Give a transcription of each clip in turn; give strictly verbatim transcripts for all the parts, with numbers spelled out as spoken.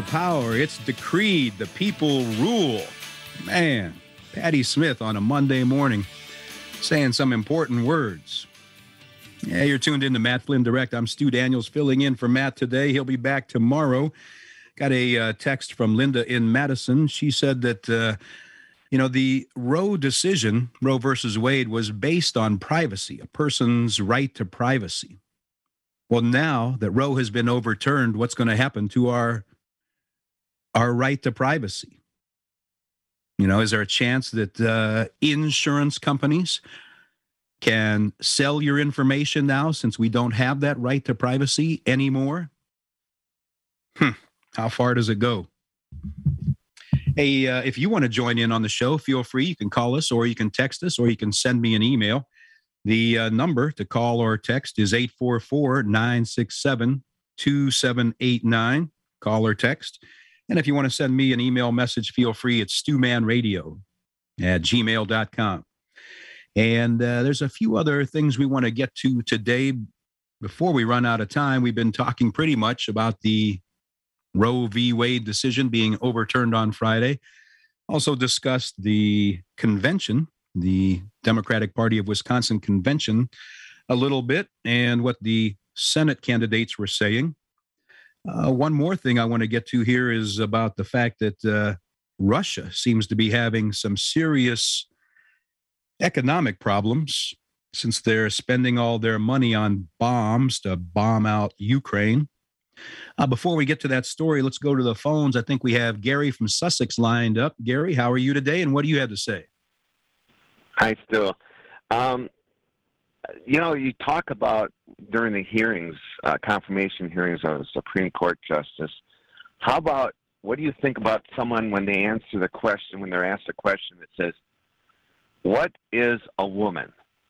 the power. It's decreed. The people rule. Man, Patty Smith on a Monday morning saying some important words. Yeah, you're tuned in to Matt Flynn Direct. I'm Stu Daniels filling in for Matt today. He'll be back tomorrow. Got a uh, text from Linda in Madison. She said that, uh, you know, the Roe decision, Roe versus Wade, was based on privacy, a person's right to privacy. Well, now that Roe has been overturned, what's going to happen to our our right to privacy? You know, is there a chance that uh, insurance companies can sell your information now since we don't have that right to privacy anymore? Hmm. How far does it go? Hey, uh, if you want to join in on the show, feel free. You can call us or you can text us or you can send me an email. The uh, number to call or text is eight four four, nine six seven, two seven eight nine. Call or text. And if you want to send me an email message, feel free. It's stewmanradio at gmail dot com. And uh, there's a few other things we want to get to today before we run out of time. We've been talking pretty much about the Roe v. Wade decision being overturned on Friday. Also discussed the convention, the Democratic Party of Wisconsin convention, a little bit, and what the Senate candidates were saying. Uh, one more thing I want to get to here is about the fact that uh, Russia seems to be having some serious economic problems since they're spending all their money on bombs to bomb out Ukraine. Uh, before we get to that story, let's go to the phones. I think we have Gary from Sussex lined up. Gary, how are you today, and what do you have to say? Hi, Stu. Um, you know, you talk about during the hearings, uh, confirmation hearings of a Supreme Court justice. How about, what do you think about someone when they answer the question, when they're asked a question that says, what is a woman?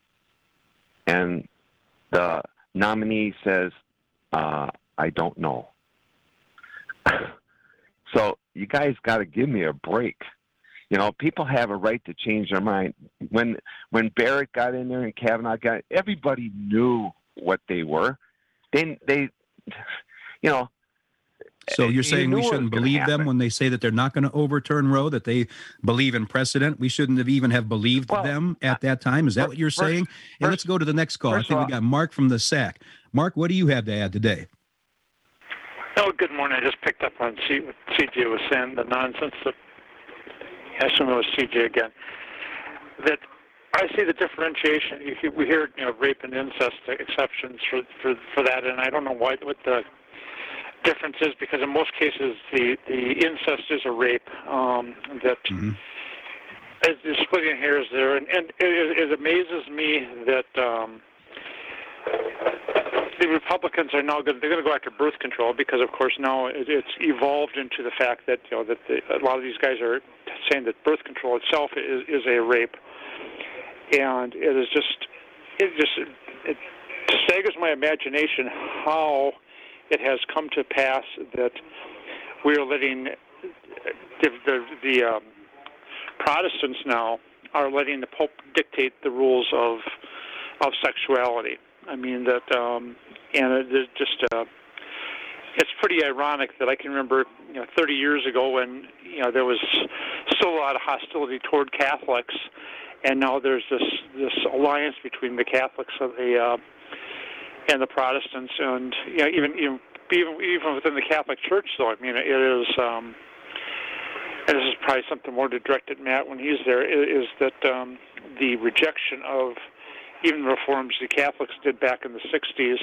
And the nominee says, uh, I don't know. So you guys got to give me a break. You know, people have a right to change their mind. When when Barrett got in there and Kavanaugh got in, everybody knew what they were. They, they you know. So you're saying you we shouldn't believe them when they say that they're not going to overturn Roe, that they believe in precedent? We shouldn't have even have believed well, them at that time? Is that what you're first, saying? And first, let's go to the next call. I think all, we got Mark from the S A C. Mark, what do you have to add today? Oh, good morning. I just picked up on C- what C J was saying, the nonsense that, I assume it was C J again, that I see the differentiation. You, we hear, you know, rape and incest exceptions for, for, for that, and I don't know why, what the difference is, because in most cases the, the incest is a rape um, that mm-hmm. is, is splitting hairs there, and, and it, it amazes me that um, the Republicans are now going, they're going to go after birth control, because of course now it, it's evolved into the fact that, you know, that the, a lot of these guys are saying that birth control itself is, is a rape, and it is just it just it staggers my imagination how it has come to pass that we are letting the the, the um, Protestants now are letting the Pope dictate the rules of of sexuality. I mean that, um, and it is just uh, it's pretty ironic that I can remember, you know, thirty years ago when, you know, there was still a lot of hostility toward Catholics, and now there's this this alliance between the Catholics and the uh, and the Protestants, and, you know, even even even within the Catholic Church, though. I mean, it is, um, and this is probably something more to direct at Matt when he's there, is that um, the rejection of even reforms the Catholics did back in the sixties,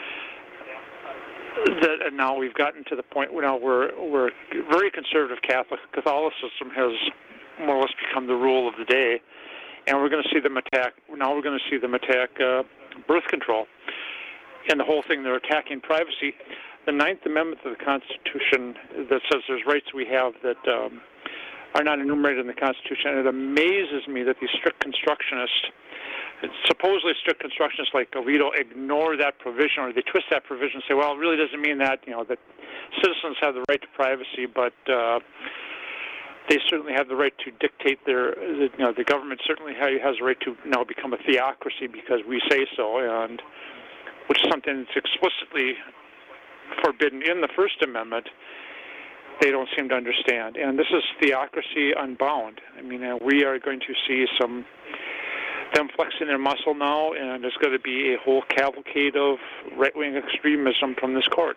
that, and now we've gotten to the point where now we're, we're very conservative Catholic. Catholicism has more or less become the rule of the day, and we're going to see them attack, now we're going to see them attack uh, birth control. And the whole thing, they're attacking privacy. The Ninth Amendment of the Constitution that says there's rights we have that um, are not enumerated in the Constitution, and it amazes me that these strict constructionists, supposedly strict constructionists like Alito, ignore that provision, or they twist that provision and say, well, it really doesn't mean that, you know, that citizens have the right to privacy, but uh, they certainly have the right to dictate their, you know, the government certainly has a right to now become a theocracy because we say so, and which is something that's explicitly forbidden in the First Amendment. they don't seem to understand. And this is theocracy unbound. I mean, uh, we are going to see some them flexing their muscle now, and there's going to be a whole cavalcade of right-wing extremism from this court.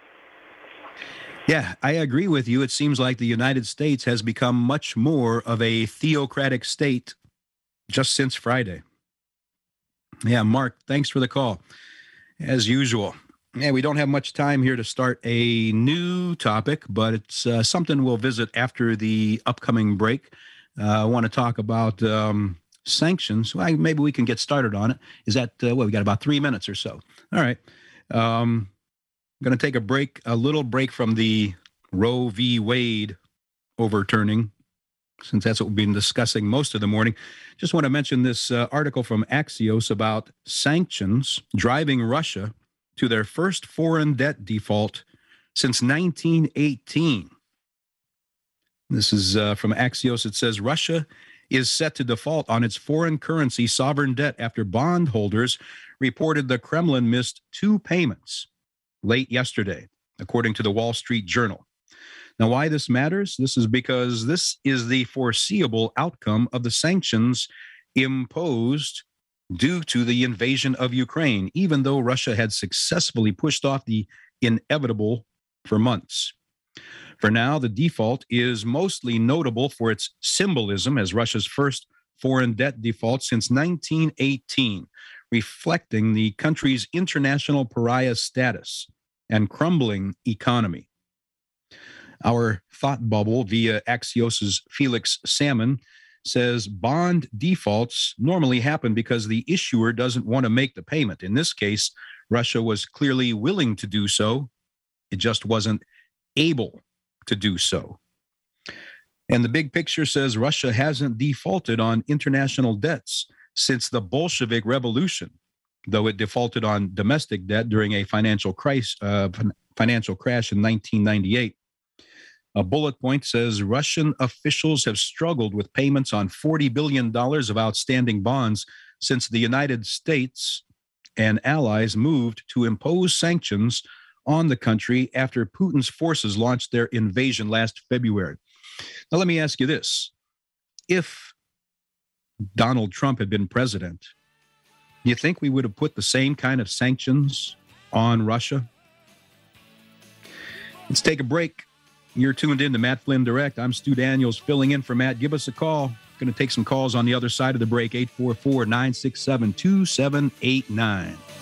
Yeah, I agree with you. It seems like the United States has become much more of a theocratic state just since Friday. Yeah, Mark, thanks for the call, as usual. Yeah, we don't have much time here to start a new topic, but it's uh, something we'll visit after the upcoming break. Uh, I want to talk about um, sanctions. Well, maybe we can get started on it. Is that, uh, well, we got about three minutes or so. All right. Um, I'm going to take a break, a little break from the Roe v. Wade overturning, since that's what we've been discussing most of the morning. Just want to mention this uh, article from Axios about sanctions driving Russia to their first foreign debt default since nineteen eighteen. This is uh, from Axios. It says Russia is set to default on its foreign currency sovereign debt after bondholders reported the Kremlin missed two payments late yesterday, according to the Wall Street Journal. Now, why this matters? This is because this is the foreseeable outcome of the sanctions imposed due to the invasion of Ukraine, even though Russia had successfully pushed off the inevitable for months. For now, the default is mostly notable for its symbolism as Russia's first foreign debt default since nineteen eighteen, reflecting the country's international pariah status and crumbling economy. Our thought bubble via Axios's Felix Salmon says bond defaults normally happen because the issuer doesn't want to make the payment. In this case, Russia was clearly willing to do so. It just wasn't able to do so. And the big picture says Russia hasn't defaulted on international debts since the Bolshevik Revolution, though it defaulted on domestic debt during a financial crisis, uh, financial crash in nineteen ninety-eight. A bullet point says Russian officials have struggled with payments on forty billion dollars of outstanding bonds since the United States and allies moved to impose sanctions on the country after Putin's forces launched their invasion last February. Now, let me ask you this. If Donald Trump had been president, do you think we would have put the same kind of sanctions on Russia? Let's take a break. You're tuned in to Matt Flynn Direct. I'm Stu Daniels filling in for Matt. Give us a call. Going to take some calls on the other side of the break, eight four four, nine six seven, two seven eight nine.